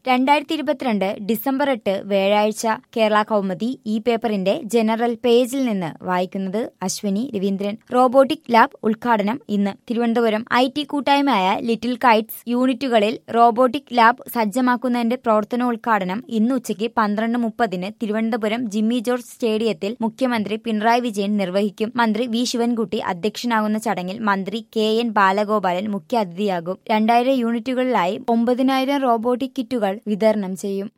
2022 December 8 വ്യാഴാഴ്ച കേരള കൗമുദി ഈ പേപ്പറിന്റെ ജനറൽ പേജിൽ നിന്ന് വായിക്കുന്നത് അശ്വനി രവീന്ദ്രൻ. റോബോട്ടിക് ലാബ് ഉദ്ഘാടനം ഇന്ന്. തിരുവനന്തപുരം IT കൂട്ടായ്മയായ ലിറ്റിൽ കൈറ്റ്സ് യൂണിറ്റുകളിൽ റോബോട്ടിക് ലാബ് സജ്ജമാക്കുന്നതിന്റെ പ്രവർത്തനോദ്ഘാടനം ഇന്ന് ഉച്ചയ്ക്ക് 12:30 തിരുവനന്തപുരം ജിമ്മി ജോർജ് സ്റ്റേഡിയത്തിൽ മുഖ്യമന്ത്രി പിണറായി വിജയൻ നിർവഹിക്കും. മന്ത്രി വി ശിവൻകുട്ടി അധ്യക്ഷനാകുന്ന ചടങ്ങിൽ മന്ത്രി KN ബാലഗോപാലൻ മുഖ്യാതിഥിയാകും. 2000 യൂണിറ്റുകളിലായി 9,000 റോബോട്ടിക് കിറ്റുകൾ വിതരണം ചെയ്യും.